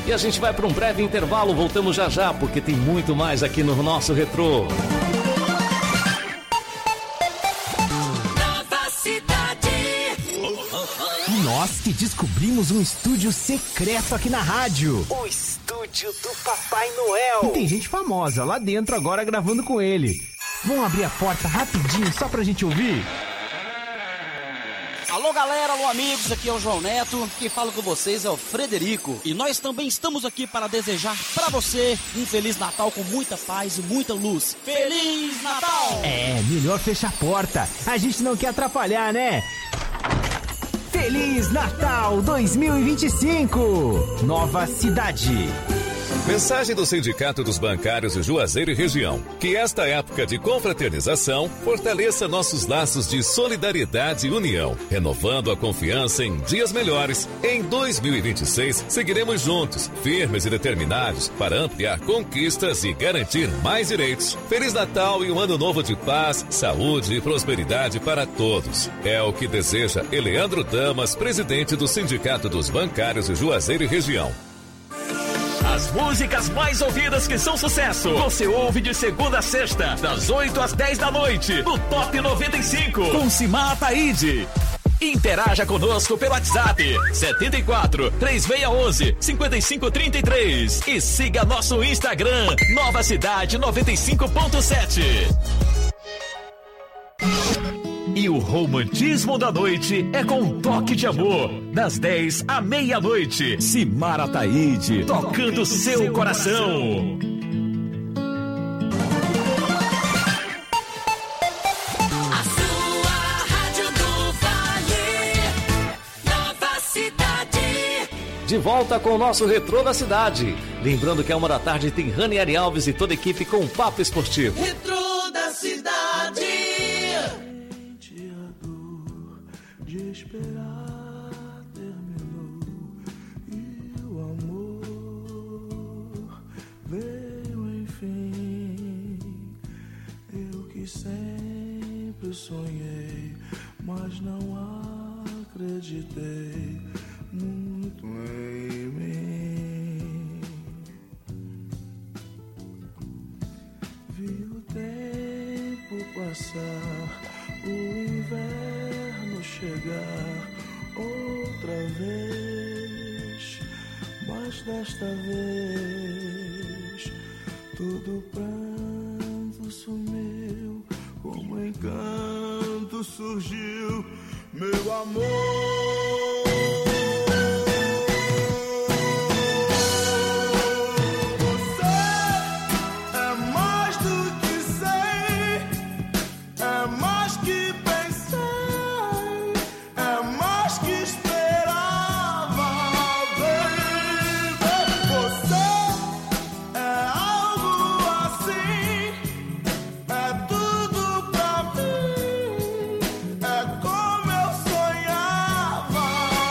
E a gente vai para um breve intervalo, voltamos já já, porque tem muito mais aqui no nosso Retrô. Nova Cidade. Nós que descobrimos um estúdio secreto aqui na rádio. O estúdio do Papai Noel. E tem gente famosa lá dentro agora gravando com ele. Vamos abrir a porta rapidinho só pra gente ouvir? Alô galera, alô amigos, aqui é o João Neto, quem fala com vocês é o Frederico. E nós também estamos aqui para desejar pra você um Feliz Natal com muita paz e muita luz. Feliz Natal! É, melhor fechar a porta, a gente não quer atrapalhar, né? Feliz Natal 2025, Nova Cidade. Mensagem do Sindicato dos Bancários de Juazeiro e Região. Que esta época de confraternização fortaleça nossos laços de solidariedade e união, renovando a confiança em dias melhores. Em 2026, seguiremos juntos, firmes e determinados para ampliar conquistas e garantir mais direitos. Feliz Natal e um ano novo de paz, saúde e prosperidade para todos. É o que deseja Eleandro Damas, presidente do Sindicato dos Bancários de Juazeiro e Região. As músicas mais ouvidas que são sucesso, você ouve de segunda a sexta, das 8 às 10 da noite, no Top 95, com Simar Ataíde. Interaja conosco pelo WhatsApp 74 3611 5533 e siga nosso Instagram, Nova Cidade 95.7. E o romantismo da noite é com um toque de amor, das 10 à meia-noite. Simar Ataíde, tocando seu coração. A sua Rádio do Vale. Nova Cidade. De volta com o nosso Retrô da Cidade. Lembrando que a 1h tem Ranieri Alves e toda a equipe com um papo esportivo. Retrô da Cidade. De esperar terminou e o amor veio enfim. Eu que sempre sonhei, mas não acreditei muito em mim. Vi o tempo passar, o inverno chegar outra vez, mas desta vez todo pranto sumiu, como encanto surgiu meu amor. Como eu sonhava.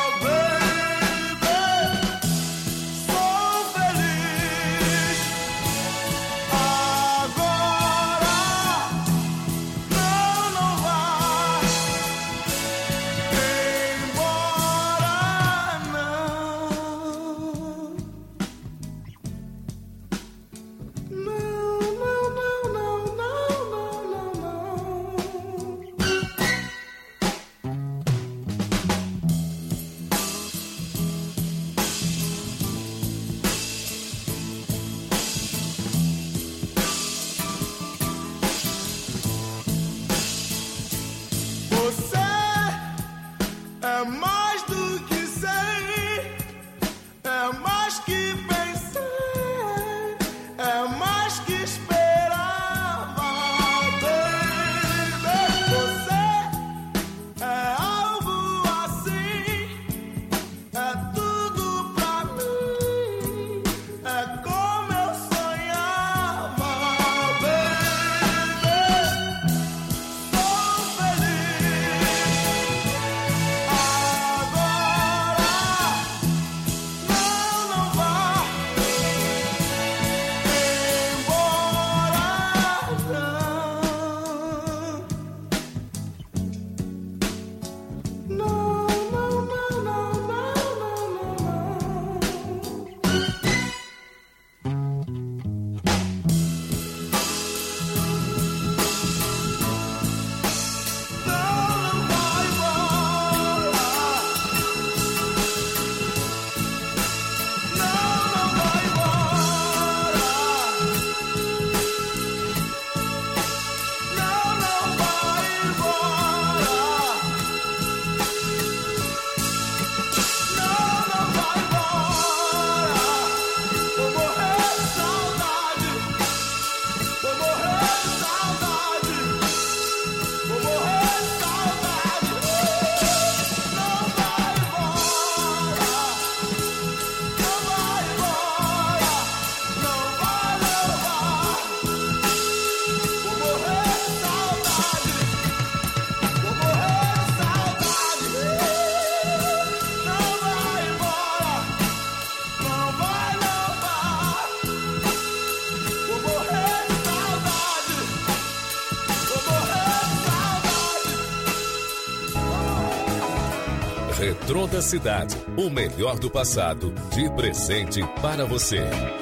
Retrô da Cidade, o melhor do passado, de presente para você.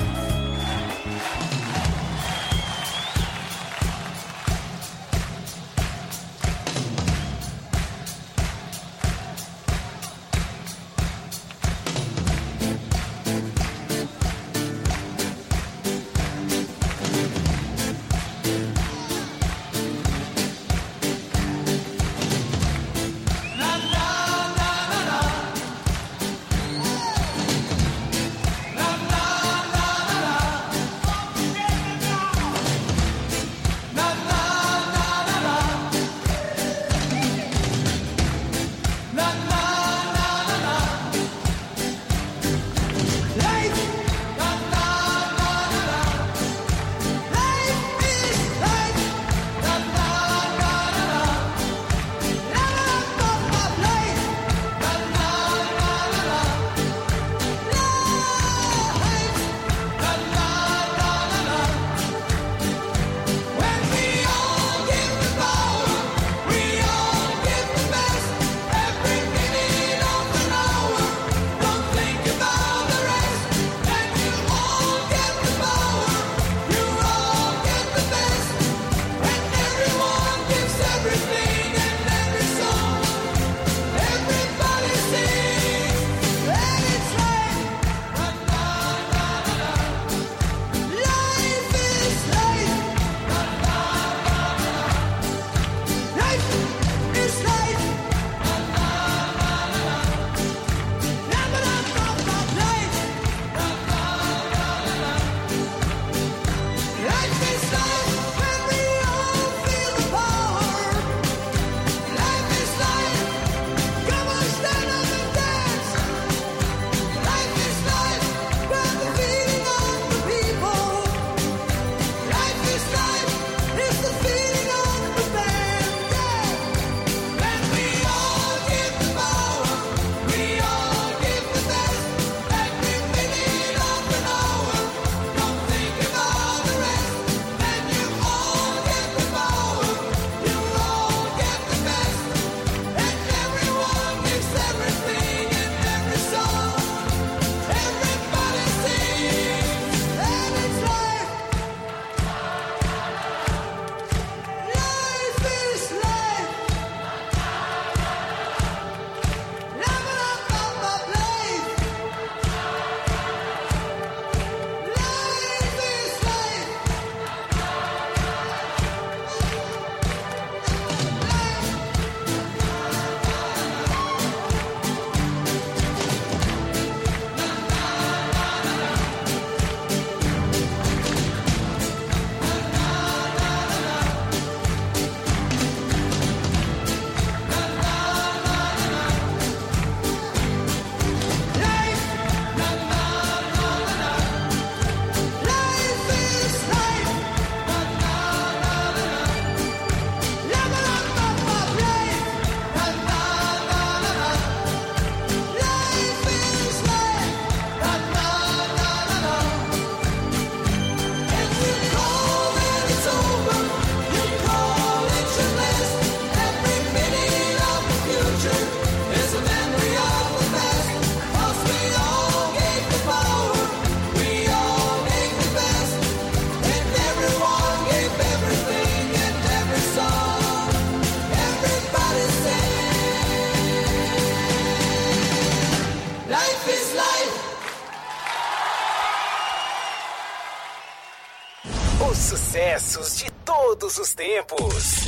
Os sucessos de todos os tempos.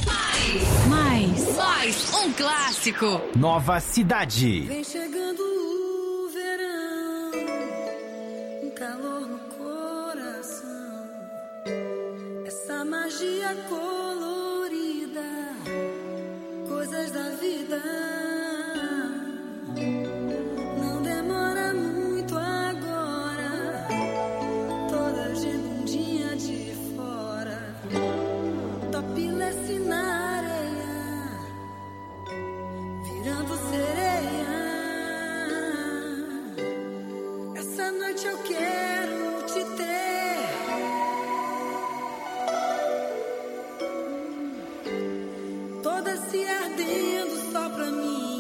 Mais um clássico. Nova Cidade. Vem chegando o verão, um calor no coração, essa magia colorida, coisas da vida. Não demora muito agora, todas de bundinha de fora, topless na areia, virando sereia. Essa noite eu quero te ter, toda se ardendo só pra mim.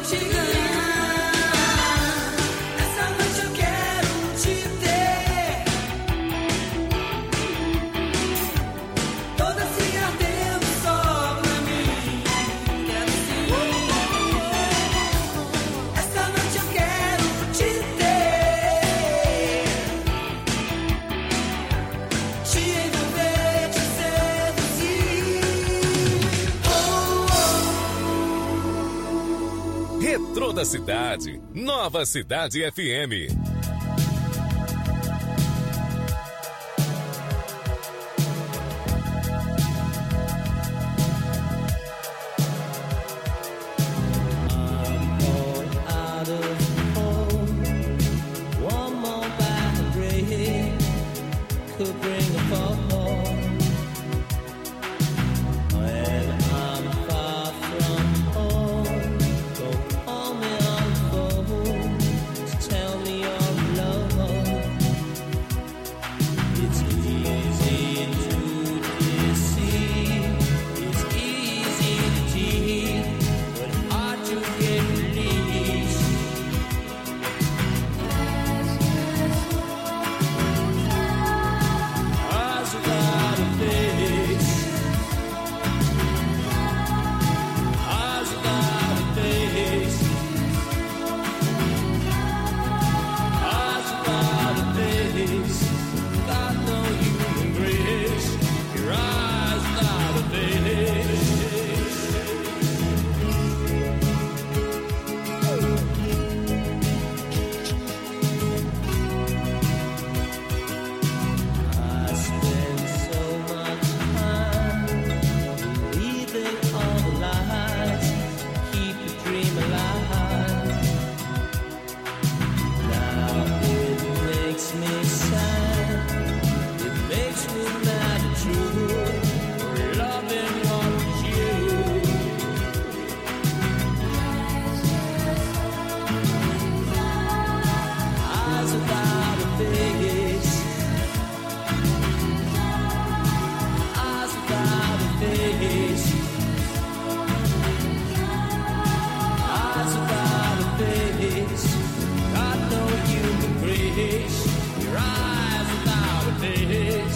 te ganhar. Essa noite eu quero te ter. Toda se ardendo só pra mim. Quero sim. Essa noite eu quero te ter. Te envolver, te seduzir. Retrô da Cidade, Nova Cidade FM. Out of home, one more back break could bring a fall. When I'm far from home, don't call me on the phone to tell me you're alone. It's easy to deceive, it's easy to cheat, but hard to get released. Eyes without a face, eyes without a face, eyes without a face. Got no human grace. Your eyes without a face. I spend so much time believing all the lies, keep the dream alive. Now it makes me sad, it makes me mad at you, for loving what was you. Eyes without a face, eyes without a face, eyes without a face. Got no human grace. Your eyes without a face.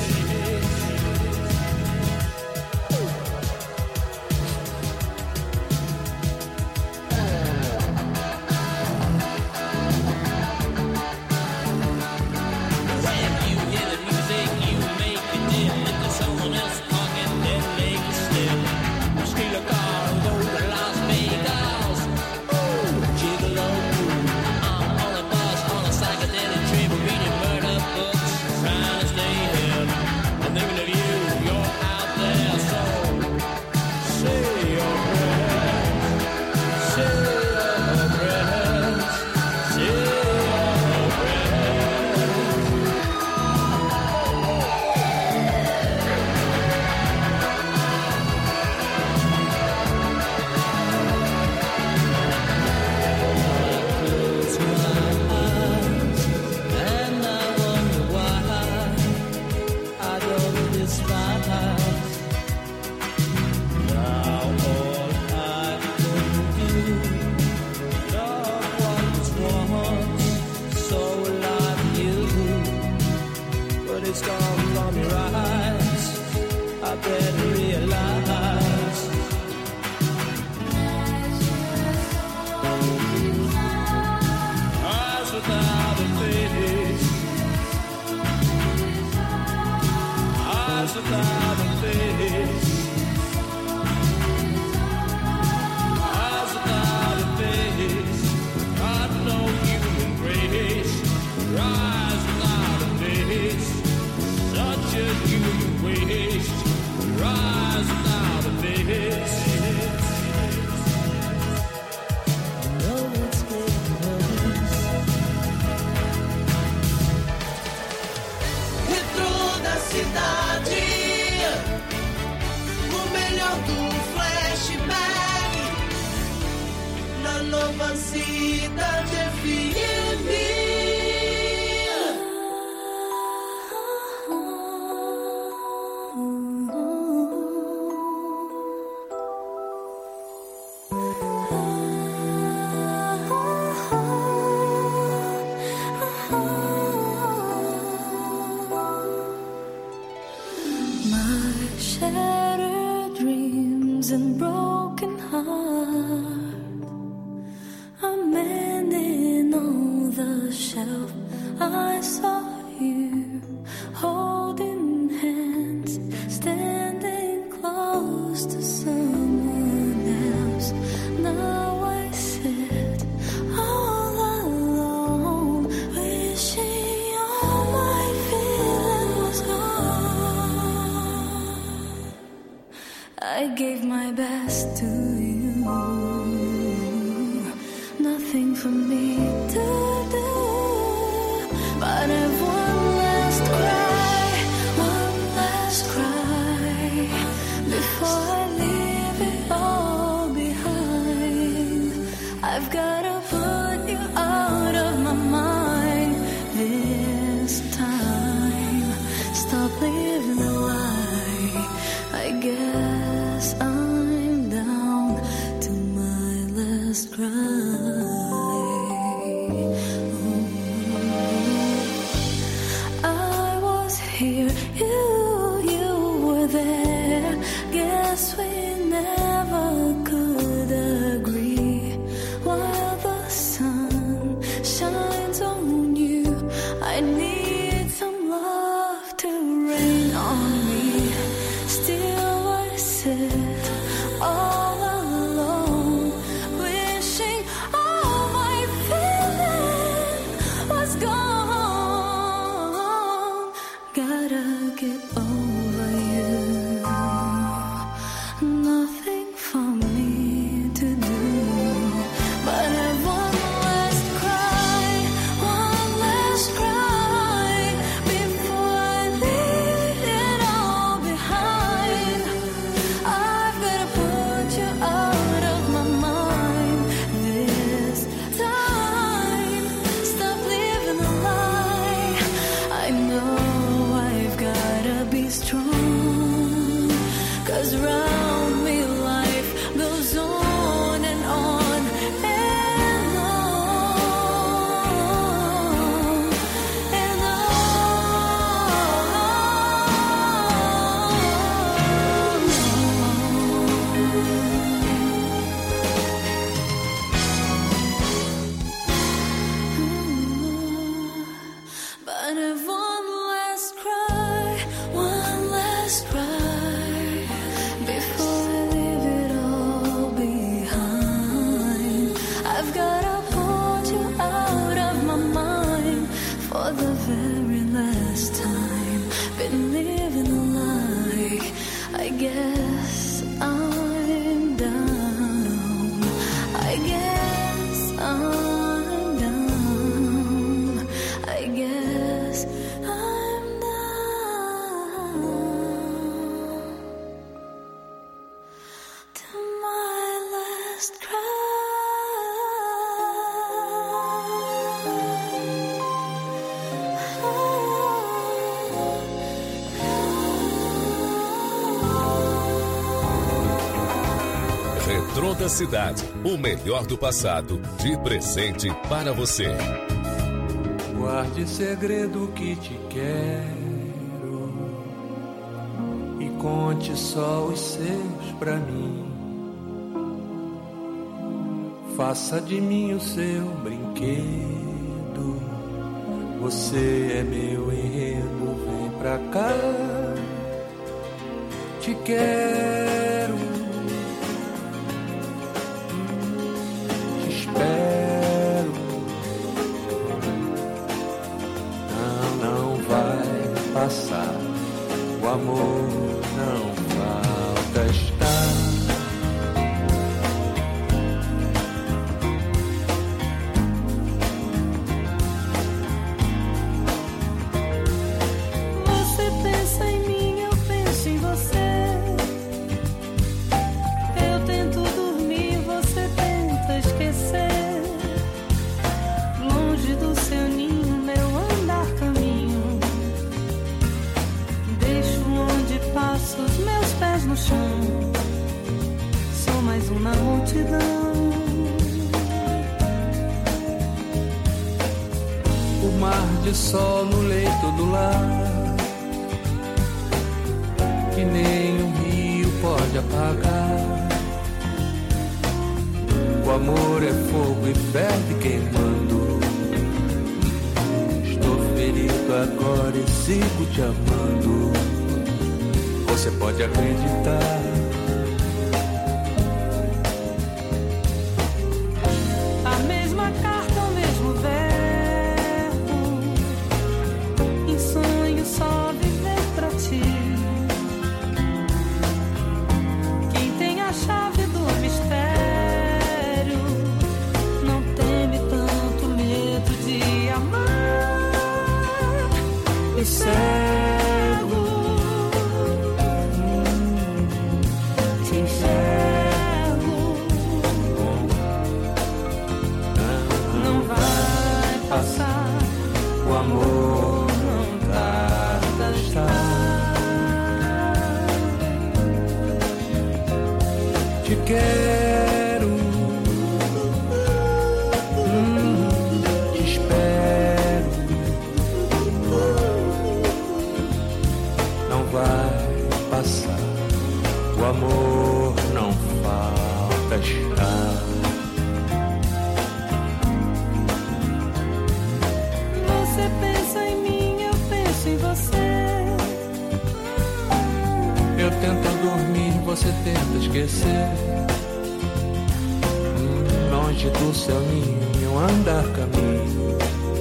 When you hear the music, you make it dim. Into someone else talking, then make it slip. Steal a car and go to Las Vegas. Ooh, gigolo. I'm on a bus, on a psychedelic trip, reading murder books, trying to stay hip. I'm thinking of you, you're out there, so say your prayers, say your prayers, say your prayers. Close my eyes and I wonder why I don't despise. Now all I can do, love what once so like you, but it's gone from your eyes. I better realize. Eyes without a face, eyes without a face, eyes without a face. Got no human grace. Your eyes without a face, such a human waste. Your eyes without a face. No one's getting worse. Retrô da Cidade, o melhor do flashback na Nova Cidade FM. I saw you holding hands, standing close to someone else. Now I sit all alone, wishing all my feeling was gone. I gave my best to you, nothing for me to do, but I've one last cry before I leave it all behind. I've gotta put you out of my mind this time. Stop living a lie. I guess I'm down to my last cry. I was here, you were there. Guess we never could agree. While the sun shines on you, I need some love to rain on me. Still I sit all alone, wishing all my feeling was gone. Gotta get over you, nothing for me to do, but I've one last cry before I leave it all behind. I've gotta put you out of my mind this time. Stop living a lie. I know I've gotta be strong, 'cause round me life goes on and on and on and on. But I've one last cry before I leave it all behind. I've gotta put you out of my mind for the very last time. Been living a lie. I guess I'm down. I guess I'm down. I guess I'm down to my last cry. Retrô da Cidade, o melhor do passado, de presente para você. Guarde segredo que te quero e conte só os seus pra mim. Faça de mim o seu brinquedo. Você é meu enredo, vem pra cá. Te quero, te espero. Não vai passar. O amor não falta estar. Você pensa em mim, eu penso em você. Eu tento dormir, você tenta esquecer. Longe do seu ninho, meu andar caminho. Deixo onde passo os meus pés no chão. Sou mais uma multidão. O mar de sol no leito do lar, que nem um rio pode apagar. O amor é fogo e ferve queimando. Estou agora e sigo te amando. Você pode acreditar. A mesma carta, o mesmo verbo. Em sonho só viver pra ti. Quem tem a chave do mistério não teme tanto medo de amar. E cego te enxergo. Não vai passar, O amor não tarda a estar. te quero, te espero. Não vai passar, o amor não falta chá. Você pensa em mim, eu penso em você. Eu tento dormir, você tenta esquecer. Longe do seu ninho, andar caminho.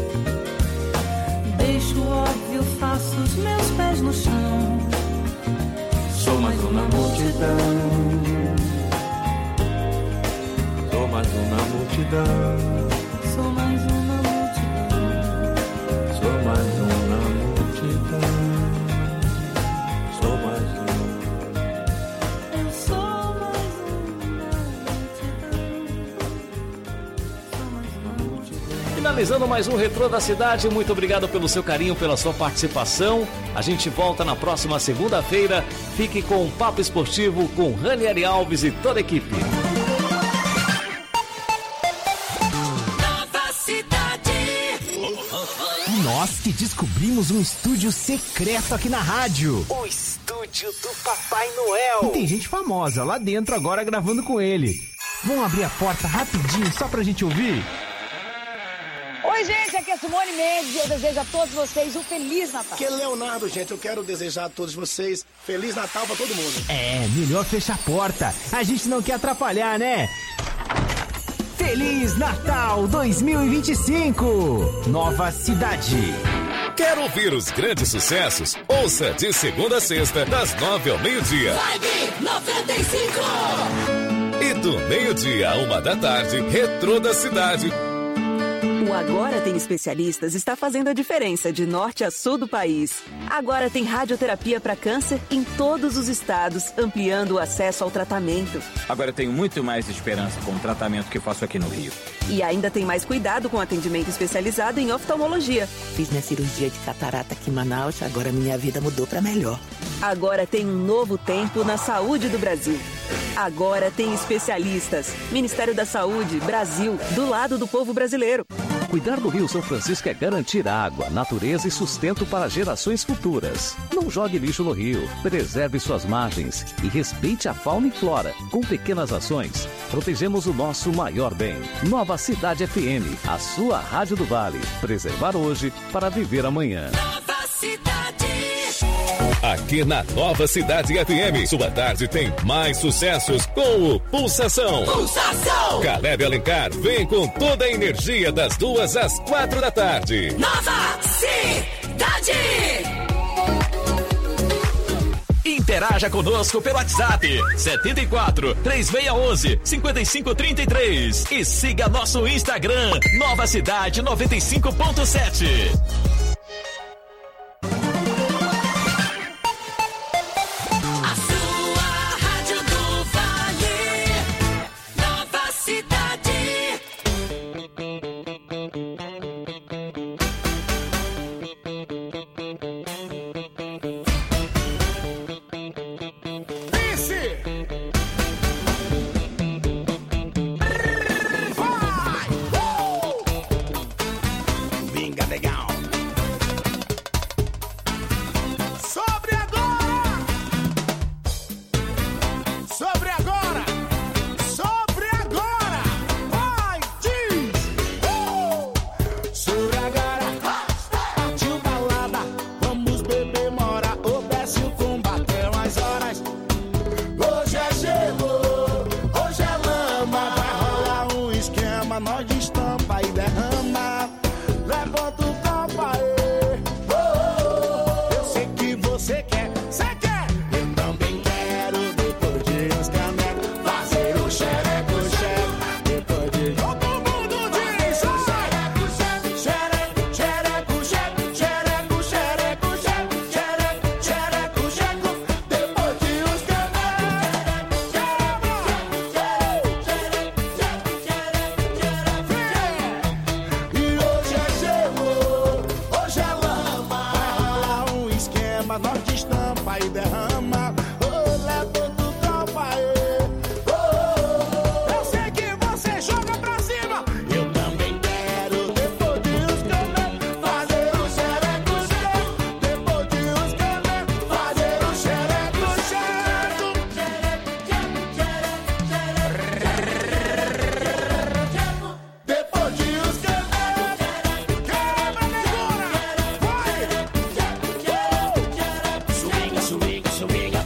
Deixo o óbvio, faço os meus pés no chão. Sou mais uma multidão. Sou mais uma multidão. Sou mais uma multidão. Sou mais uma multidão. Sou mais uma. Eu sou mais uma multidão. Finalizando mais um Retrô da Cidade, muito obrigado pelo seu carinho, pela sua participação. A gente volta na próxima segunda-feira. Fique com o Papo Esportivo com Ranieri Alves e toda a equipe. Nova Cidade. Nós que descobrimos um estúdio secreto aqui na rádio. O estúdio do Papai Noel. E tem gente famosa lá dentro agora gravando com ele. Vamos abrir a porta rapidinho só pra gente ouvir? Oi, gente, aqui é Simone Mendes e eu desejo a todos vocês um Feliz Natal. Aqui é Leonardo, gente. Eu quero desejar a todos vocês Feliz Natal pra todo mundo. É, melhor fechar a porta. A gente não quer atrapalhar, né? Feliz Natal 2025! Nova Cidade. Quer ouvir os grandes sucessos? Ouça de segunda a sexta, das 9 ao meio-dia. Vibe 95. E do meio-dia a 1 da tarde, Retrô da Cidade. O Agora Tem Especialistas está fazendo a diferença de norte a sul do país. Agora tem radioterapia para câncer em todos os estados, ampliando o acesso ao tratamento. Agora eu tenho muito mais esperança com o tratamento que faço aqui no Rio. E ainda tem mais cuidado com atendimento especializado em oftalmologia. Fiz minha cirurgia de catarata aqui em Manaus, agora minha vida mudou para melhor. Agora tem um novo tempo na saúde do Brasil. Agora tem especialistas. Ministério da Saúde, Brasil, do lado do povo brasileiro. Cuidar do Rio São Francisco é garantir água, natureza e sustento para gerações futuras. Não jogue lixo no rio, preserve suas margens e respeite a fauna e flora. Com pequenas ações, protegemos o nosso maior bem. Nova Cidade FM, a sua rádio do Vale. Preservar hoje para viver amanhã. Nova Cidade. Aqui na Nova Cidade FM, sua tarde tem mais sucessos com o Pulsação. Pulsação. Caleb Alencar vem com toda a energia das 2 às 4 da tarde. Nova Cidade. Interaja conosco pelo WhatsApp 74 3611 5533 e siga nosso Instagram Nova Cidade 95.7. nós destampa e derrama. Levanta o copo aí. Eu sei que você quer, eu também quero. Depois de uns canecos, fazer o xereco, xereco. Depois de todo mundo diz xereco, xereco, xereco, xereco, xereco, xereco, xereco, xereco, xereco. Depois de uns e hoje é gelo, hoje é lama. Vai rolar um esquema, nós destampa e derrama. Leva do copo aí. Eu sei que você joga pra cima. Eu também quero. Depois de uns canecos, fazer o xereco, xereco. Depois de uns canecos, fazer o xereco, xereco. Depois de uns canecos, quebra negona, vai! Swinga, swinga, swinga.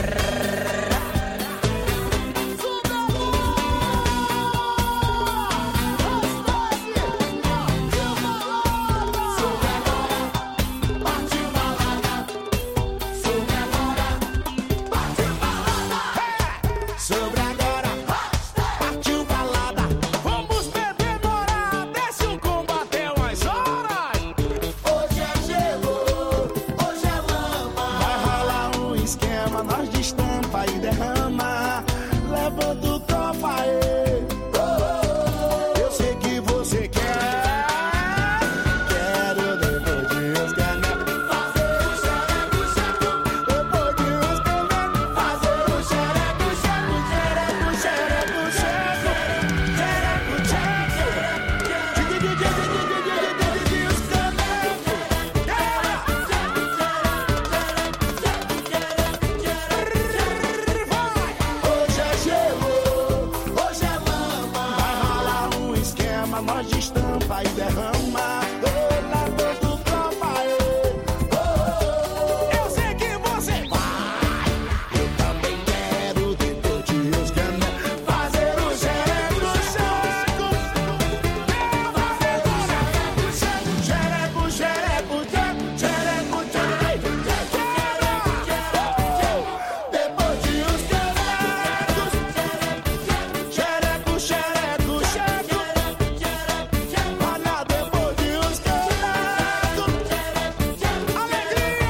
Sobre agora, partiu balada. Vamos beber morar, desce o combate umas horas. Hoje é gelo, hoje é lama. Vai rolar um esquema, nós destampa e derrama. Levanta o copo aí. Eu sei que você quer. Quero depois de uns canecos, fazer o xereco, xereco. Depois de uns canecos, fazer o xereco, xereco. Xereco, xereco, xereco. Xereco, xereco. Os hoje é gelo, hoje é lama. Vai rolar um esquema, nós destampa e derrama. Leva do copo aí. Eu sei que você vai. Eu também quero. Depois de uns canecos, fazer o xereco, xereco. Fazer o xereco, xereco, xereco, xereco, xereco. Depois de uns canecos, xereco, xereco, xereco. Olha, depois de uns canecos, alegria,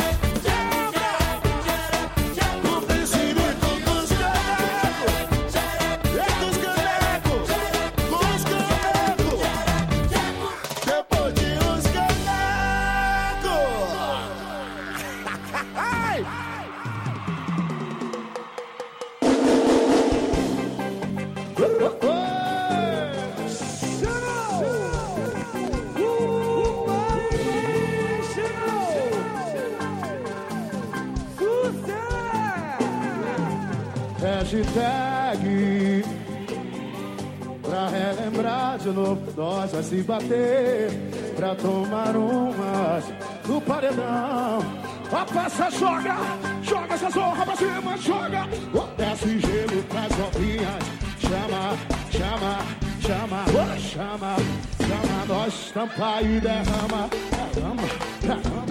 quebra, o princípio dos canecos, e dos canecos, dos canecos. Depois de uns canecos. Ai! Hashtag pra relembrar de novo, nós a se bater, pra tomar umas no paredão. A peça joga, joga essa zorra pra cima, joga. Desce gelo pras novinhas, chama, chama, chama, chama, chama, nós tampa e derrama, derrama, derrama.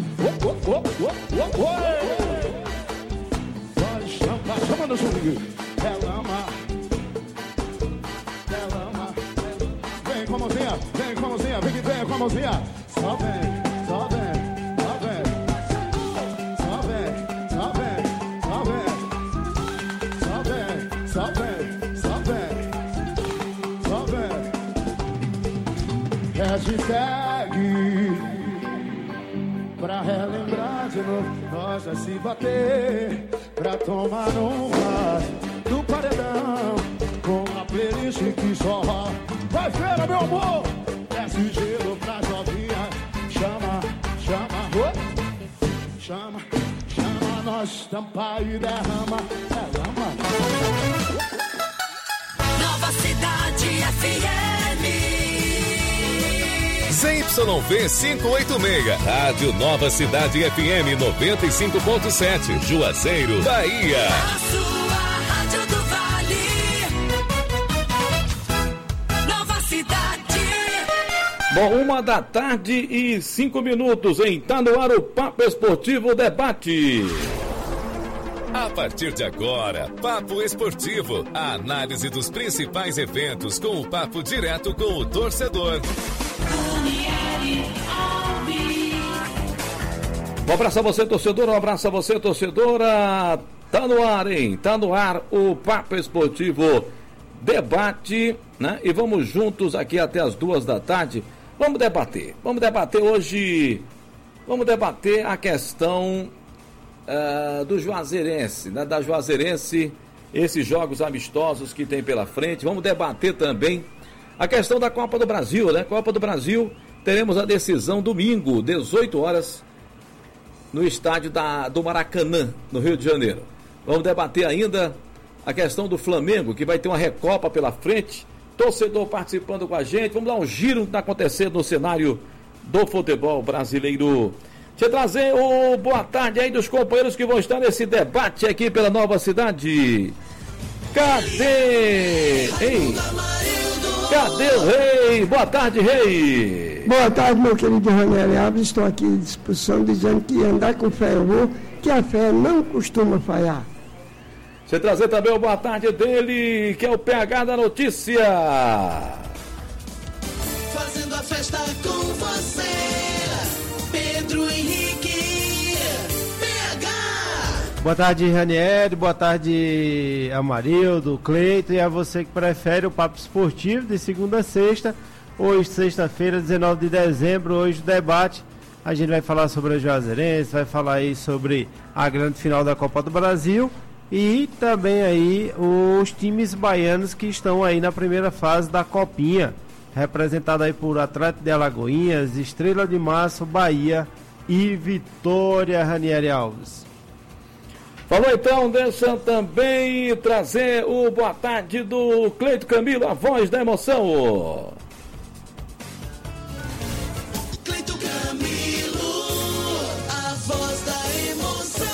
Nós tampa, chama no swing, derrama, derrama. Vem com a mãozinha, vem com a mãozinha, vem com a mãozinha. Só vem, só vem, só vem. Só vem, só vem, só vem. Só vem, só vem, só vem. Só vem. Hashtag pra relembrar de novo, nós a se bater, pra tomar uma do paredão, com a playlist que só vai feira, meu amor. Desce gelo pra novinha, chama, chama, chama, chama, nós tampa e derrama, derrama. Nova Cidade FM. ZYV 586, Rádio Nova Cidade FM 95.7, Juazeiro, Bahia. A sua Rádio do Vale. Nova Cidade. Bom, 1h05 em Tá no Ar o Papo Esportivo Debate. A partir de agora, Papo Esportivo, a análise dos principais eventos com o papo direto com o torcedor. Um abraço a você, torcedor, um abraço a você, torcedora. Tá no ar, hein? Tá no ar o Papo Esportivo Debate, né? E vamos juntos aqui até as 2 da tarde. Vamos debater hoje, vamos debater a questão do Juazeirense, né? Da Juazeirense, esses jogos amistosos que tem pela frente. Vamos debater também a questão da Copa do Brasil, né? Copa do Brasil, teremos a decisão domingo, 18 horas, no estádio do Maracanã, no Rio de Janeiro. Vamos debater ainda a questão do Flamengo, que vai ter uma Recopa pela frente. Torcedor participando com a gente. Vamos dar um giro que está acontecendo no cenário do futebol brasileiro. Deixa eu trazer o boa tarde aí dos companheiros que vão estar nesse debate aqui pela Nova Cidade. Cadê? Ei, cadê o Rei? Boa tarde, Rei. Boa tarde, meu querido Ranieri Alves. Estou aqui à disposição dizendo que andar com fé eu vou, que a fé não costuma falhar. Você trazer também o boa tarde dele, que é o PH da notícia. Fazendo a festa com você, Pedro Henrique, PH. Boa tarde, Ranieri, boa tarde, Amarildo, Cleiton, e a você que prefere o Papo Esportivo de segunda a sexta. Hoje, sexta-feira, 19 de dezembro, hoje o debate. A gente vai falar sobre a Juazeirense, vai falar aí sobre a grande final da Copa do Brasil e também aí os times baianos que estão aí na primeira fase da Copinha, representado aí por Atlético de Alagoinhas, Estrela de Março, Bahia e Vitória. Ranieri Alves. Falou então, deixa também trazer o boa tarde do Cleiton Camilo, a voz da emoção. Cleiton Camilo, a voz da emoção.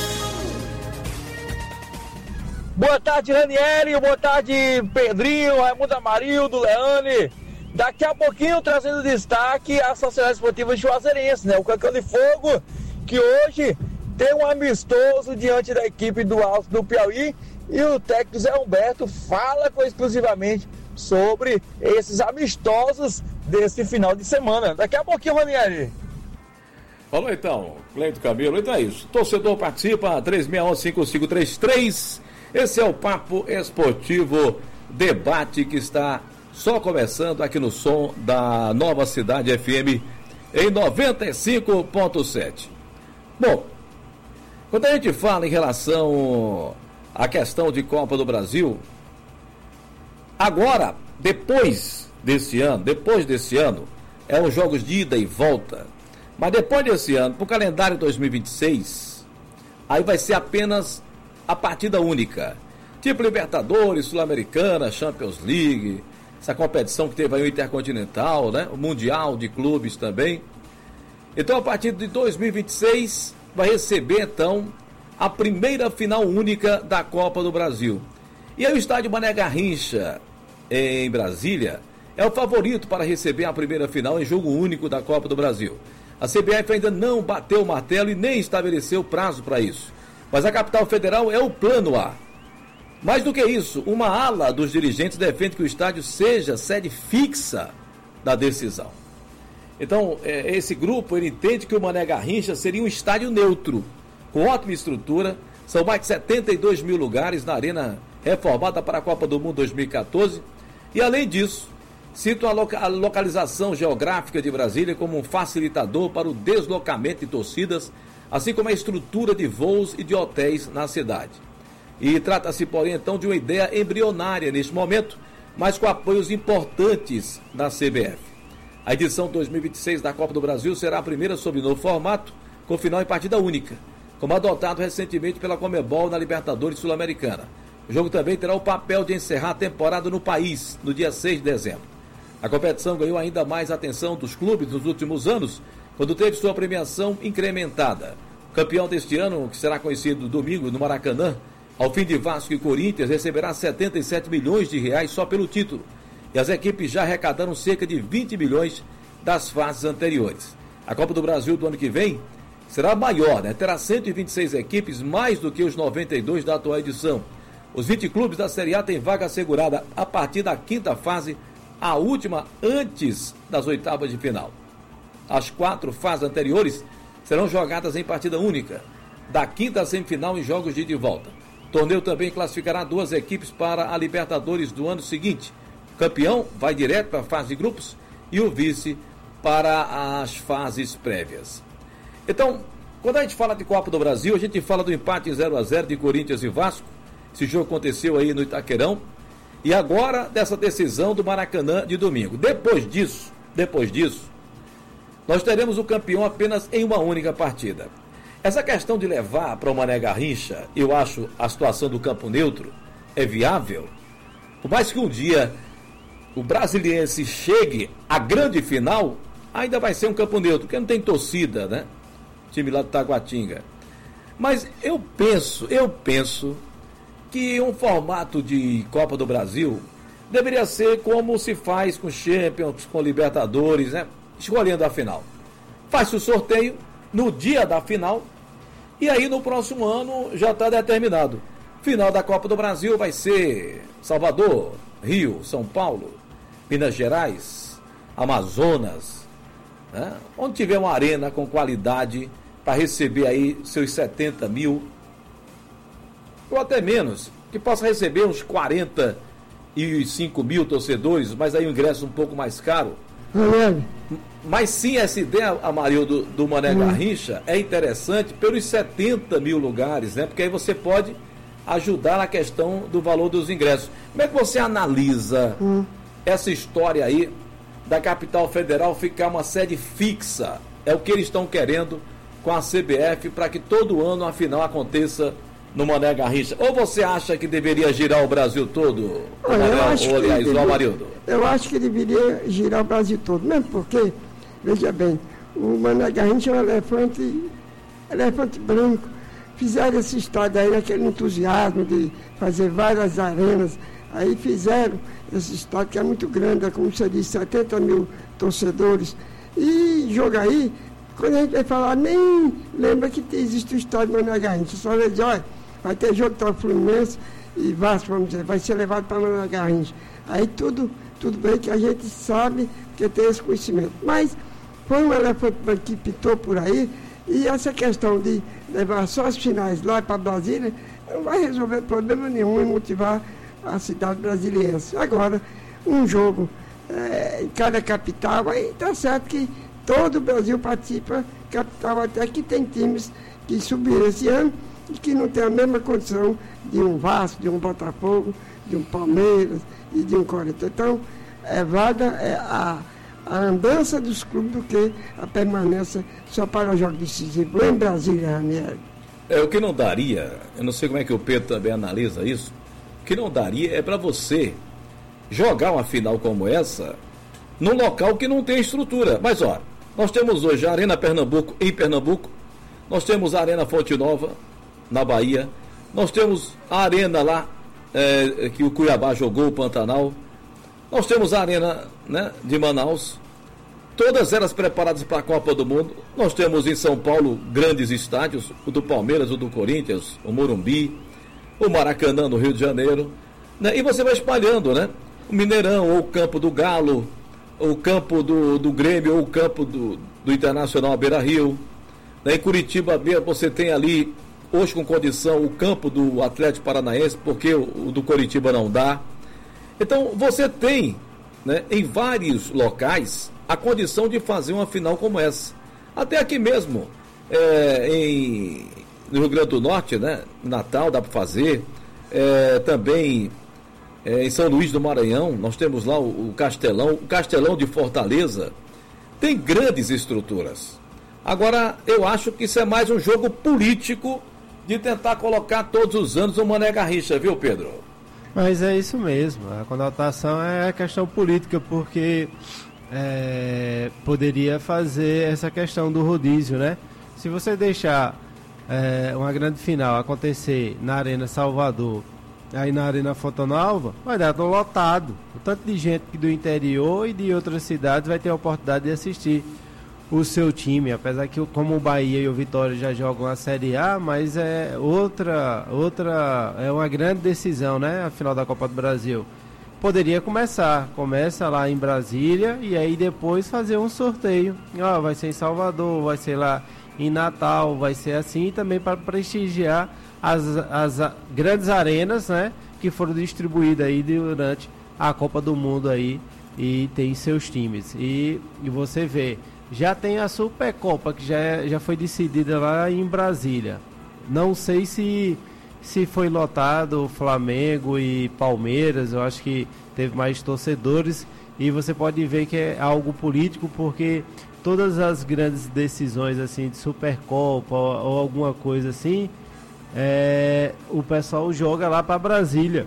Boa tarde, Ranieri, boa tarde, Pedrinho, Raimundo Amarildo, Leane. Daqui a pouquinho trazendo destaque a Sociedade Esportiva Juazeirense, né? O Cancão de Fogo, que hoje tem um amistoso diante da equipe do Alto do Piauí, e o técnico Zé Humberto fala exclusivamente sobre esses amistosos desse final de semana. Daqui a pouquinho, Ranieri. Falou então, Cleiton Camilo. Então é isso. Torcedor participa, 3611-5533. Esse é o Papo Esportivo Debate que está só começando aqui no som da Nova Cidade FM em 95.7. Bom, quando a gente fala em relação à questão de Copa do Brasil, agora, depois desse ano, é os jogos de ida e volta. Mas depois desse ano, para o calendário 2026, aí vai ser apenas a partida única. Tipo Libertadores, Sul-Americana, Champions League, essa competição que teve aí o Intercontinental, né? O Mundial de Clubes também. Então, a partir de 2026, vai receber, então, a primeira final única da Copa do Brasil. E aí o estádio Mané Garrincha, em Brasília, é o favorito para receber a primeira final em jogo único da Copa do Brasil. A CBF ainda não bateu o martelo e nem estabeleceu prazo para isso. Mas a capital federal é o plano A. Mais do que isso, uma ala dos dirigentes defende que o estádio seja sede fixa da decisão. Então, esse grupo ele entende que o Mané Garrincha seria um estádio neutro, com ótima estrutura. São mais de 72 mil lugares na arena reformada para a Copa do Mundo 2014. E, além disso, citam a localização geográfica de Brasília como um facilitador para o deslocamento de torcidas, assim como a estrutura de voos e de hotéis na cidade. E trata-se, porém, então, de uma ideia embrionária neste momento, mas com apoios importantes da CBF. A edição 2026 da Copa do Brasil será a primeira sob novo formato, com final em partida única, como adotado recentemente pela Conmebol na Libertadores Sul-Americana. O jogo também terá o papel de encerrar a temporada no país, no dia 6 de dezembro. A competição ganhou ainda mais atenção dos clubes nos últimos anos, quando teve sua premiação incrementada. O campeão deste ano, que será conhecido domingo no Maracanã, ao fim de Vasco e Corinthians, receberá 77 milhões de reais só pelo título. E as equipes já arrecadaram cerca de 20 milhões das fases anteriores. A Copa do Brasil do ano que vem será maior, né? Terá 126 equipes, mais do que os 92 da atual edição. Os 20 clubes da Série A têm vaga assegurada a partir da quinta fase, a última antes das oitavas de final. As 4 fases anteriores serão jogadas em partida única, da quinta à semifinal em jogos de ida e volta. O torneio também classificará 2 equipes para a Libertadores do ano seguinte. O campeão vai direto para a fase de grupos e o vice para as fases prévias. Então, quando a gente fala de Copa do Brasil, a gente fala do empate 0-0 de Corinthians e Vasco. Esse jogo aconteceu aí no Itaquerão. E agora dessa decisão do Maracanã de domingo. Depois disso, nós teremos o campeão apenas em uma única partida. Essa questão de levar para o Mané Garrincha, eu acho a situação do campo neutro é viável. Por mais que um dia o Brasiliense chegue à grande final, ainda vai ser um campo neutro, porque não tem torcida, né? Time lá do Taguatinga. Mas eu penso que um formato de Copa do Brasil deveria ser como se faz com Champions, com Libertadores, né? Escolhendo a final. Faz o sorteio no dia da final e aí no próximo ano já está determinado. Final da Copa do Brasil vai ser Salvador, Rio, São Paulo, Minas Gerais, Amazonas, né? Onde tiver uma arena com qualidade para receber aí seus 70 mil ou até menos, que possa receber uns 45 mil torcedores, mas aí o ingresso um pouco mais caro. Mas sim, essa ideia, Amarildo, do Mané Garrincha é interessante pelos 70 mil lugares, né? Porque aí você pode ajudar na questão do valor dos ingressos. Como é que você analisa essa história aí da capital federal ficar uma sede fixa? É o que eles estão querendo com a CBF para que todo ano a final aconteça no Mané Garrincha. Ou você acha que deveria girar o Brasil todo? Eu acho que deveria girar o Brasil todo, mesmo porque, veja bem, o Mané Garrincha é um elefante branco. Fizeram esse estádio aí, aquele entusiasmo de fazer várias arenas. Aí fizeram esse estádio que é muito grande, como você disse, 70 mil torcedores. E jogo aí, quando a gente vai falar, nem lembra que existe o estádio Mané Garrincha. Só vai dizer, olha, vai ter jogo contra o Fluminense e Vasco, vamos dizer, vai ser levado para Mané Garrincha. Aí tudo bem que a gente sabe que tem esse conhecimento. Mas foi um elefante que pitou por aí, e essa questão de levar só as finais lá para Brasília não vai resolver problema nenhum e motivar a cidade brasiliense. Agora, um jogo em cada capital, aí está certo que todo o Brasil participa, capital até que tem times que subiram esse ano e que não tem a mesma condição de um Vasco, de um Botafogo, de um Palmeiras e de um Corinthians. Então, é vaga a andança dos clubes do que a permanência só para jogos decisivos em Brasília, Ranieri. O que não daria, eu não sei como é que o Pedro também analisa isso, o que não daria é para você jogar uma final como essa num local que não tem estrutura. Mas, olha, nós temos hoje a Arena Pernambuco em Pernambuco, nós temos a Arena Fonte Nova na Bahia, nós temos a Arena lá que o Cuiabá jogou, o Pantanal, nós temos a Arena, né, de Manaus, todas elas preparadas para a Copa do Mundo. Nós temos em São Paulo grandes estádios, o do Palmeiras, o do Corinthians, o Morumbi, o Maracanã no Rio de Janeiro, né? E você vai espalhando, né? O Mineirão, ou o Campo do Galo, ou o Campo do Grêmio, ou o Campo do Internacional Beira-Rio, né? Em Curitiba você tem ali, hoje com condição, o Campo do Atlético Paranaense, porque o do Curitiba não dá. Então você tem, né, em vários locais a condição de fazer uma final como essa. Até aqui mesmo, no Rio Grande do Norte, né, Natal dá para fazer, também em São Luís do Maranhão, nós temos lá o Castelão de Fortaleza, tem grandes estruturas. Agora, eu acho que isso é mais um jogo político de tentar colocar todos os anos o Mané Garrincha, viu, Pedro? Mas é isso mesmo, a conotação é a questão política, porque poderia fazer essa questão do rodízio, né? Se você deixar uma grande final acontecer na Arena Salvador aí na Arena Fontanalva, vai dar lotado. O tanto de gente do interior e de outras cidades vai ter a oportunidade de assistir o seu time, apesar que como o Bahia e o Vitória já jogam a Série A, mas é é uma grande decisão, né? A final da Copa do Brasil. Poderia começa lá em Brasília e aí depois fazer um sorteio. Vai ser em Salvador, vai ser lá em Natal, vai ser assim, também para prestigiar as grandes arenas, né? Que foram distribuídas aí durante a Copa do Mundo aí e tem seus times. E você vê, já tem a Supercopa que já foi decidida lá em Brasília. Não sei se foi lotado Flamengo e Palmeiras, eu acho que teve mais torcedores e você pode ver que é algo político, porque todas as grandes decisões assim de Supercopa ou alguma coisa assim, o pessoal joga lá para Brasília.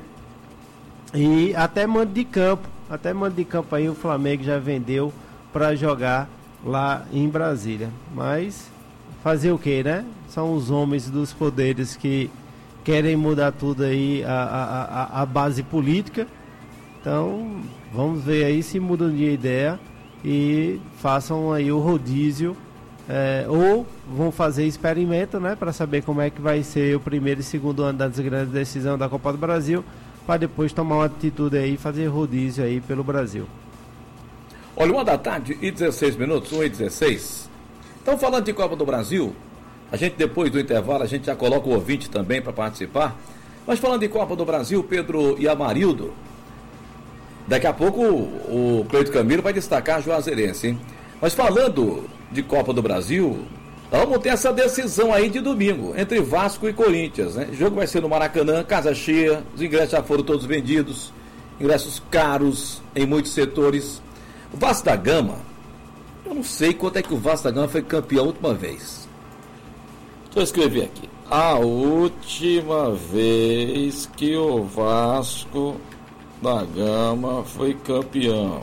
E até mando de campo aí o Flamengo já vendeu para jogar lá em Brasília. Mas fazer o que, né? São os homens dos poderes que querem mudar tudo aí, a base política. Então, vamos ver aí se mudam de ideia e façam aí o rodízio, ou vão fazer experimento, né, para saber como é que vai ser o primeiro e segundo ano das grandes decisões da Copa do Brasil, para depois tomar uma atitude aí e fazer rodízio aí pelo Brasil. Olha, 1 da tarde e 16 minutos, 1h16. Então, falando de Copa do Brasil, a gente depois do intervalo, a gente já coloca o ouvinte também para participar. Mas falando de Copa do Brasil, Pedro e Amarildo, daqui a pouco o Cleito Camilo vai destacar a Juazeirense, hein? Mas falando de Copa do Brasil, vamos ter essa decisão aí de domingo, entre Vasco e Corinthians, né? O jogo vai ser no Maracanã, casa cheia, os ingressos já foram todos vendidos, ingressos caros em muitos setores. O Vasco da Gama, eu não sei quanto é que o Vasco da Gama foi campeão a última vez. Deixa eu escrever aqui. A última vez que o Vasco da Gama foi campeão.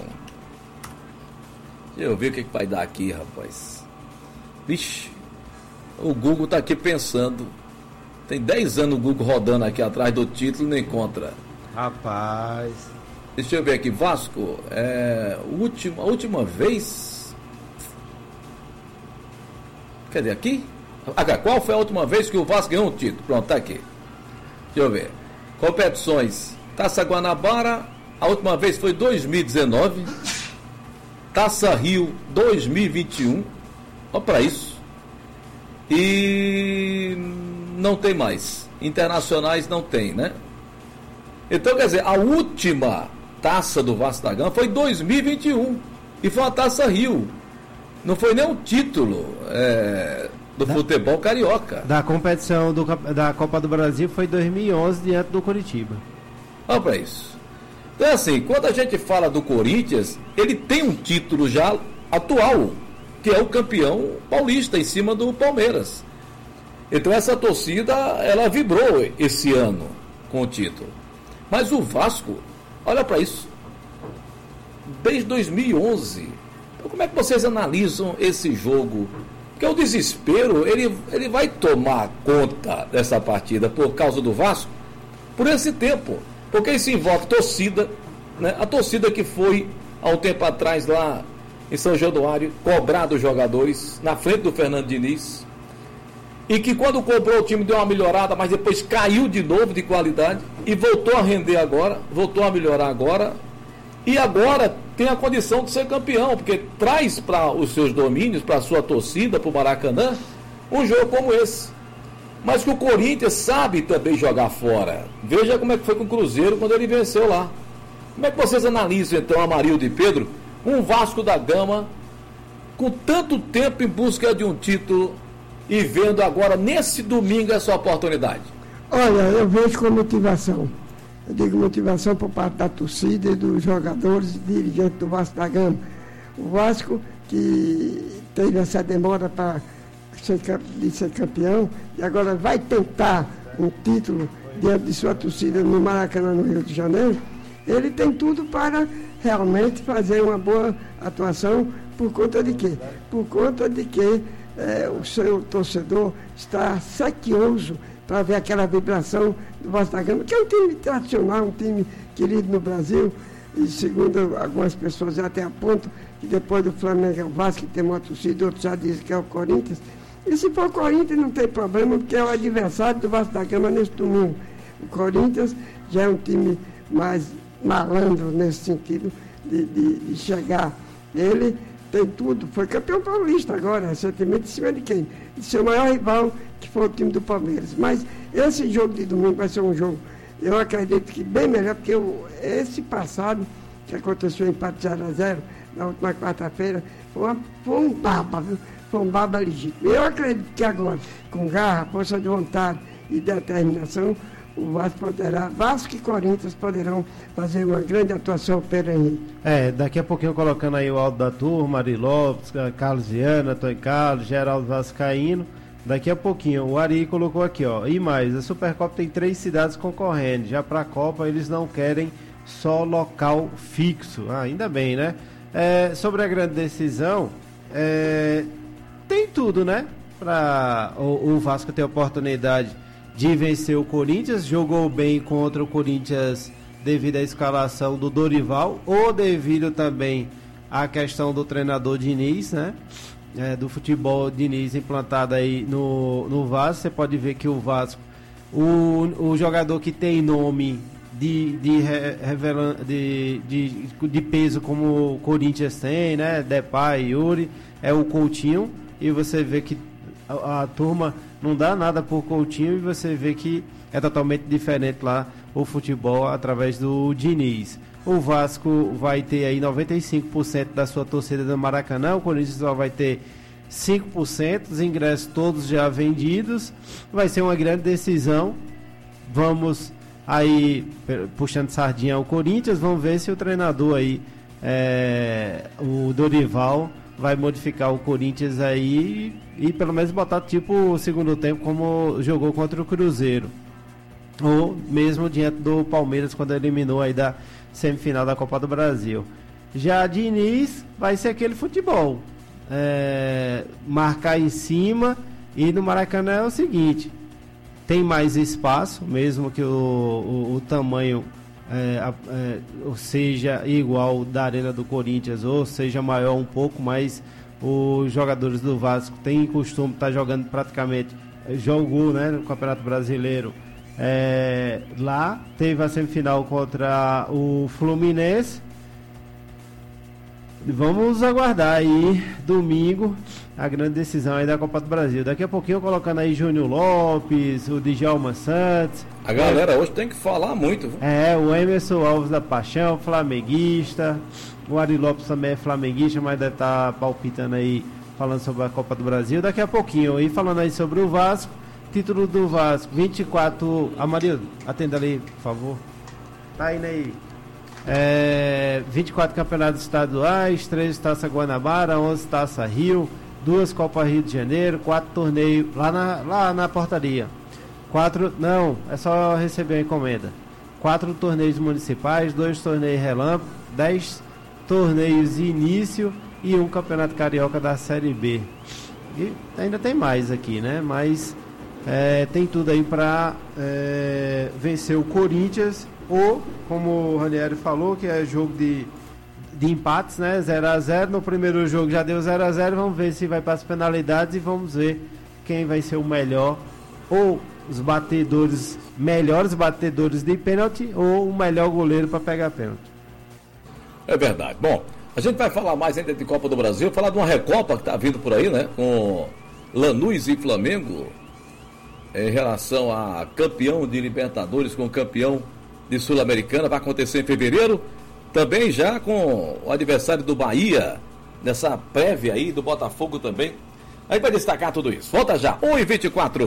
Deixa eu ver o que vai dar aqui, rapaz. Vixe, o Google tá aqui pensando. Tem 10 anos o Google rodando aqui atrás do título e não encontra. Rapaz. Deixa eu ver aqui, Vasco, a última vez. Cadê aqui? Qual foi a última vez que o Vasco ganhou um título? Pronto, tá aqui. Deixa eu ver. Competições. Taça Guanabara, a última vez foi 2019. Taça Rio 2021. Olha para isso. E não tem mais. Internacionais não tem, né? Então, quer dizer, a última taça do Vasco da Gama foi 2021. E foi uma Taça Rio. Não foi nem um título do futebol carioca. Da competição da Copa do Brasil foi 2011 diante do Coritiba. Olha para isso. Então, assim, quando a gente fala do Corinthians, ele tem um título já atual, que é o campeão paulista em cima do Palmeiras. Então, essa torcida, ela vibrou esse ano com o título. Mas o Vasco, olha para isso, desde 2011. Então, como é que vocês analisam esse jogo? Porque o desespero, ele vai tomar conta dessa partida por causa do Vasco por esse tempo. Porque isso envolve torcida, né? A torcida que foi há um tempo atrás lá em São Januário cobrar dos jogadores na frente do Fernando Diniz, e que quando cobrou o time deu uma melhorada, mas depois caiu de novo de qualidade e voltou a render agora, voltou a melhorar agora, e agora tem a condição de ser campeão, porque traz para os seus domínios, para a sua torcida, para o Maracanã, um jogo como esse. Mas que o Corinthians sabe também jogar fora. Veja como é que foi com o Cruzeiro quando ele venceu lá. Como é que vocês analisam então, Amarildo e Pedro, um Vasco da Gama com tanto tempo em busca de um título e vendo agora nesse domingo essa oportunidade? Olha, eu vejo com motivação. Eu digo motivação por parte da torcida e dos jogadores e dirigentes do Vasco da Gama. O Vasco, que teve essa demora de ser campeão, e agora vai tentar um título diante de sua torcida no Maracanã, no Rio de Janeiro, ele tem tudo para realmente fazer uma boa atuação. Por conta de quê? Por conta de que o seu torcedor está sequioso para ver aquela vibração do Vasco da Gama, que é um time tradicional, um time querido no Brasil, e segundo algumas pessoas já até apontam que depois do Flamengo é o Vasco que tem uma torcida, outros já dizem que é o Corinthians. E se for o Corinthians não tem problema, porque é o adversário do Vasco da Gama nesse domingo. O Corinthians já é um time mais malandro nesse sentido de chegar. Ele tem tudo, foi campeão paulista agora, recentemente, em cima de quem? De seu maior rival, que foi o time do Palmeiras. Mas esse jogo de domingo vai ser um jogo, eu acredito que bem melhor, porque esse passado, que aconteceu em empate 0-0, na última quarta-feira, foi um baba, viu? Foi um baba legítimo. Eu acredito que agora, com garra, força de vontade e determinação, o Vasco e Corinthians poderão fazer uma grande atuação pelo Henrique. Daqui a pouquinho colocando aí o áudio da turma, Ari Lopes, Carlos Viana, Antônio Carlos, Geraldo Vascaíno. Daqui a pouquinho, o Ari colocou aqui, ó. E mais, a Supercopa tem 3 cidades concorrendo. Já para a Copa eles não querem só local fixo. Ainda bem, né? Sobre a grande decisão, tem tudo, né? Para o Vasco ter a oportunidade de vencer o Corinthians, jogou bem contra o Corinthians devido à escalação do Dorival, ou devido também à questão do treinador Diniz, né? Do futebol Diniz implantado aí no Vasco. Você pode ver que o Vasco, o jogador que tem nome de peso como o Corinthians tem, né? Depay, Yuri, é o Coutinho, e você vê que a turma não dá nada por Coutinho, e você vê que é totalmente diferente lá o futebol através do Diniz. O Vasco vai ter aí 95% da sua torcida do Maracanã, o Corinthians só vai ter 5%, os ingressos todos já vendidos. Vai ser uma grande decisão. Vamos aí puxando sardinha ao Corinthians, vamos ver se o treinador aí, o Dorival, vai modificar o Corinthians aí e pelo menos botar tipo o segundo tempo como jogou contra o Cruzeiro, ou mesmo diante do Palmeiras quando eliminou aí da semifinal da Copa do Brasil. Já Diniz vai ser aquele futebol, marcar em cima, e no Maracanã é o seguinte, tem mais espaço, mesmo que o tamanho ou seja igual da Arena do Corinthians, ou seja maior um pouco, mas os jogadores do Vasco têm costume de estar jogando praticamente, jogou, né, no Campeonato Brasileiro, lá, teve a semifinal contra o Fluminense. Vamos aguardar aí domingo a grande decisão aí da Copa do Brasil. Daqui a pouquinho colocando aí Júnior Lopes, o Djalma Santos. A galera hoje tem que falar muito, viu? O Emerson Alves da Paixão, flamenguista. O Ari Lopes também é flamenguista, mas deve estar palpitando aí, falando sobre a Copa do Brasil. Daqui a pouquinho, e falando aí sobre o Vasco, título do Vasco, 24... Amarildo, atenda ali, por favor. Tá indo aí. 24 campeonatos estaduais, 13 Taça Guanabara, 11 Taça Rio, 2 Copa Rio de Janeiro, 4 torneios lá na portaria. 4, não, é só receber a encomenda. 4 torneios municipais, 2 torneios relâmpago, 10 torneios de início e 1 campeonato carioca da Série B. E ainda tem mais aqui, né? Mas tem tudo aí para vencer o Corinthians, ou, como o Ranieri falou, que é jogo de empates, né? 0-0. No primeiro jogo já deu 0-0. Vamos ver se vai para as penalidades e vamos ver quem vai ser o melhor, ou os melhores batedores de pênalti, ou o melhor goleiro para pegar pênalti. É verdade. Bom, a gente vai falar mais ainda de Copa do Brasil, falar de uma Recopa que está vindo por aí, né? Com Lanús e Flamengo, em relação a campeão de Libertadores com campeão de Sul-Americana, vai acontecer em fevereiro, também já com o adversário do Bahia, nessa prévia aí, do Botafogo também. Aí vai destacar tudo isso. Volta já, 1h24.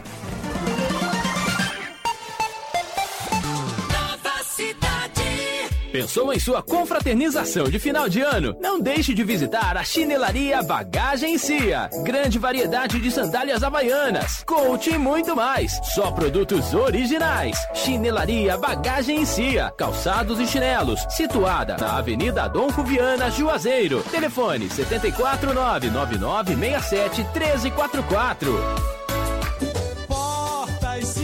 Pensou em sua confraternização de final de ano? Não deixe de visitar a Chinelaria Bagagem Cia. Grande variedade de sandálias havaianas, coach e muito mais. Só produtos originais. Chinelaria Bagagem Cia. Calçados e chinelos. Situada na Avenida Adolfo Viana, Juazeiro. Telefone 749-9967-1344. Portas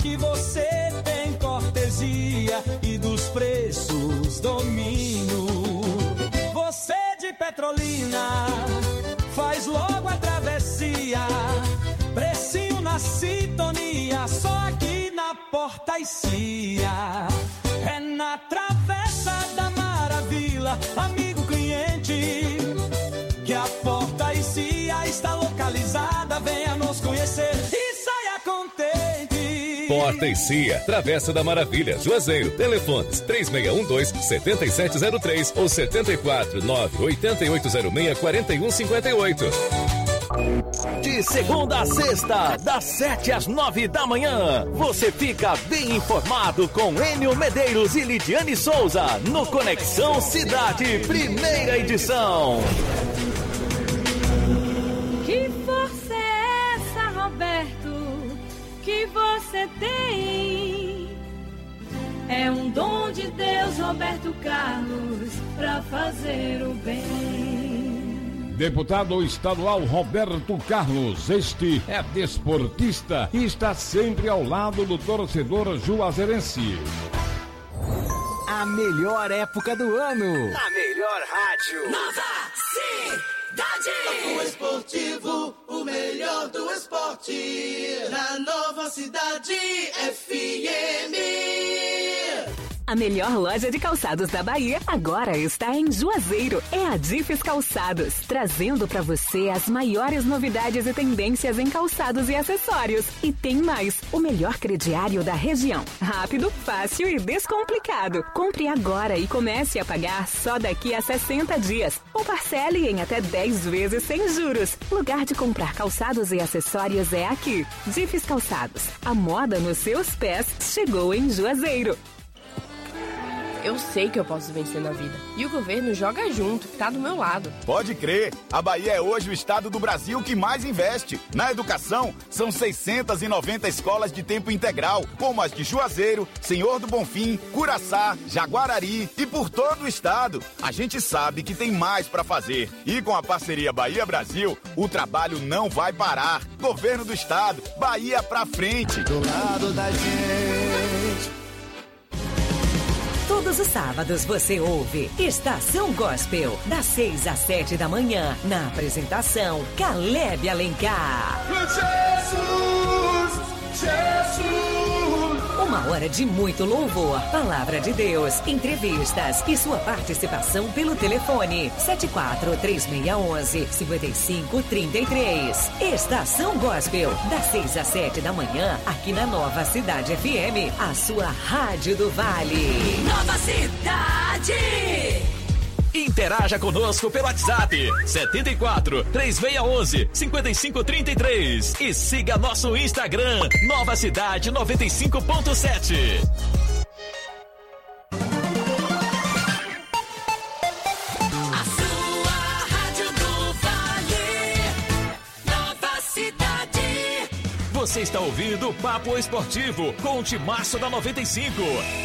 que você tem cortesia e dos preços domínio. Você de Petrolina faz logo a travessia, precinho na sintonia, só aqui na Porta e Cia. É na Travessa da Maravilha, amigo cliente, que a Porta e Cia está localizada. Venha nos conhecer e saia contente. Porta e Cia, Travessa da Maravilha, Juazeiro. Telefones 3612-7703 ou 749-8806-4158. De segunda a sexta, das 7 às 9 da manhã, você fica bem informado com Enio Medeiros e Lidiane Souza no Conexão Cidade, primeira edição. Que força é essa, Roberto, que você tem? É um dom de Deus, Roberto Carlos, pra fazer o bem. Deputado estadual Roberto Carlos, este é desportista e está sempre ao lado do torcedor juazeirense. A melhor época do ano. A melhor rádio. Nova Cidade. O esportivo, o melhor do esporte. Na Nova Cidade FM. A melhor loja de calçados da Bahia agora está em Juazeiro. É a Difes Calçados, trazendo para você as maiores novidades e tendências em calçados e acessórios. E tem mais, o melhor crediário da região. Rápido, fácil e descomplicado. Compre agora e comece a pagar só daqui a 60 dias. Ou parcele em até 10 vezes sem juros. Lugar de comprar calçados e acessórios é aqui. Difes Calçados, a moda nos seus pés chegou em Juazeiro. Eu sei que eu posso vencer na vida. E o governo joga junto, tá do meu lado. Pode crer. A Bahia é hoje o estado do Brasil que mais investe. Na educação, são 690 escolas de tempo integral, como as de Juazeiro, Senhor do Bonfim, Curaçá, Jaguarari e por todo o estado. A gente sabe que tem mais pra fazer. E com a parceria Bahia-Brasil, o trabalho não vai parar. Governo do estado, Bahia pra frente. Do lado da gente. Todos os sábados você ouve Estação Gospel, das 6 às 7 da manhã, na apresentação Caleb Alencar. Jesus, Jesus. Uma hora de muito louvor, palavra de Deus, entrevistas e sua participação pelo telefone 74-3611-5533. Estação Gospel, das 6 às 7 da manhã, aqui na Nova Cidade FM, a sua rádio do Vale. Nova Cidade. Interaja conosco pelo WhatsApp 74-3611-5533 e siga nosso Instagram Nova Cidade 95.7. A sua rádio do Vale. Nova Cidade. Você está ouvindo o Papo Esportivo com o Timaço da 95.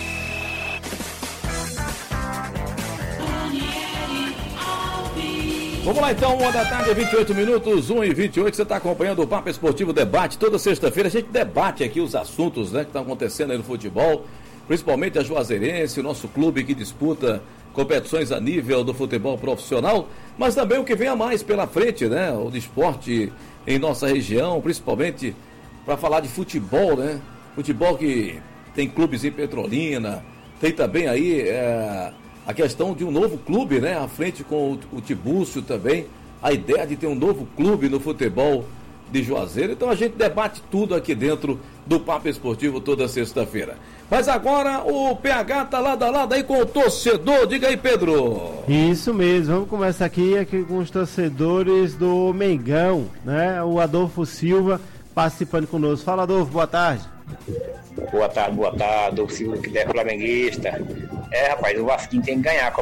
Vamos lá então, 1 da tarde, 28 minutos, 1h28, você está acompanhando o Papo Esportivo Debate. Toda sexta-feira a gente debate aqui os assuntos, né, que estão acontecendo aí no futebol, principalmente a Juazeirense, o nosso clube que disputa competições a nível do futebol profissional, mas também o que vem a mais pela frente, né, o esporte em nossa região, principalmente para falar de futebol, né, futebol que tem clubes em Petrolina, tem também aí a questão de um novo clube, né? À frente com o Tibúrcio também. A ideia de ter um novo clube no futebol de Juazeiro. Então a gente debate tudo aqui dentro do Papo Esportivo toda sexta-feira. Mas agora o PH tá lado a lado aí com o torcedor. Diga aí, Pedro. Isso mesmo. Vamos começar aqui com os torcedores do Mengão, né? O Adolfo Silva participando conosco. Fala, Adolfo, boa tarde. Boa tarde, Silva, que é flamenguista. Rapaz, o Vasquinho tem que ganhar a